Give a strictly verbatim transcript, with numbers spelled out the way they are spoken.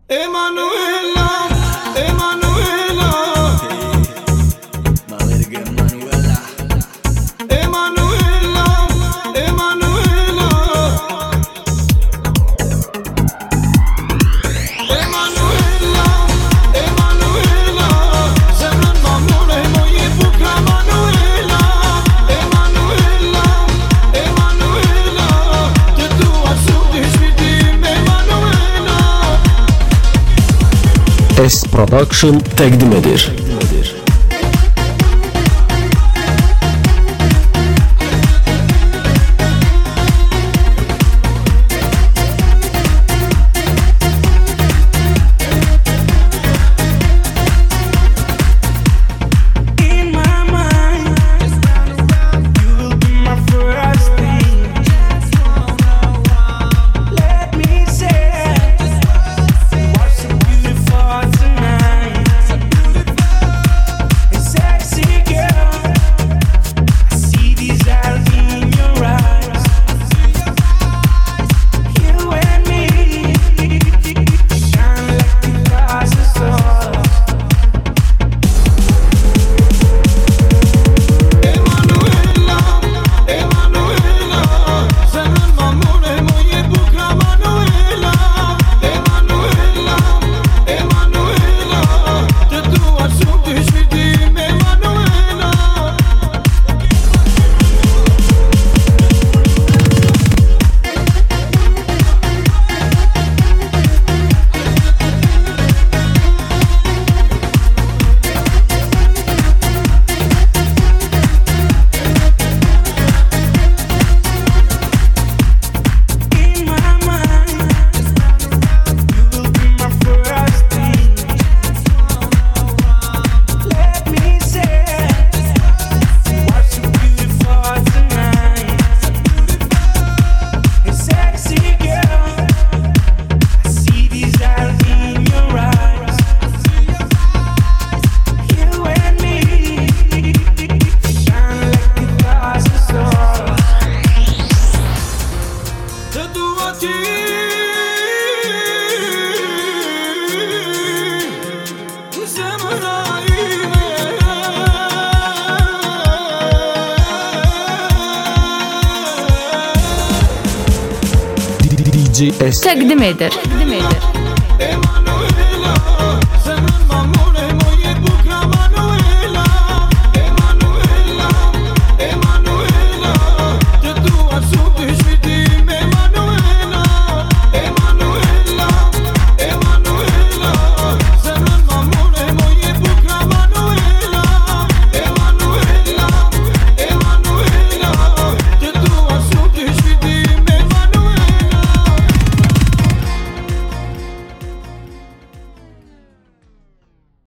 Emanuela, Emanuela, Ma verga Emanuela, Emanuela, Emanuela, Emanuela, Emanuela, sembran mamnule moje puka Emanuela, Emanuela, Emanuela, te dua sudi shpitim Emanuela. S Production təqdim edir. In my mind, you will be my first thing. Let me say, what's so beautiful tonight? A sexy girl, I see desire in your eyes. You and me, shine like the stars of stars. Emanuela, Emanuela, sembran mamnule moje puka Emanuela, Emanuela, Emanuela, te dua sudi shpitim Emanuela. In my mind, you will be my first thing. Let me say, what's so beautiful tonight? A sexy girl, I see desire in your eyes. You and me, shine like the stars of stars. Te dua ti, zemra ime. D J S Təqdim edir. Təqdim edir. Emanuela,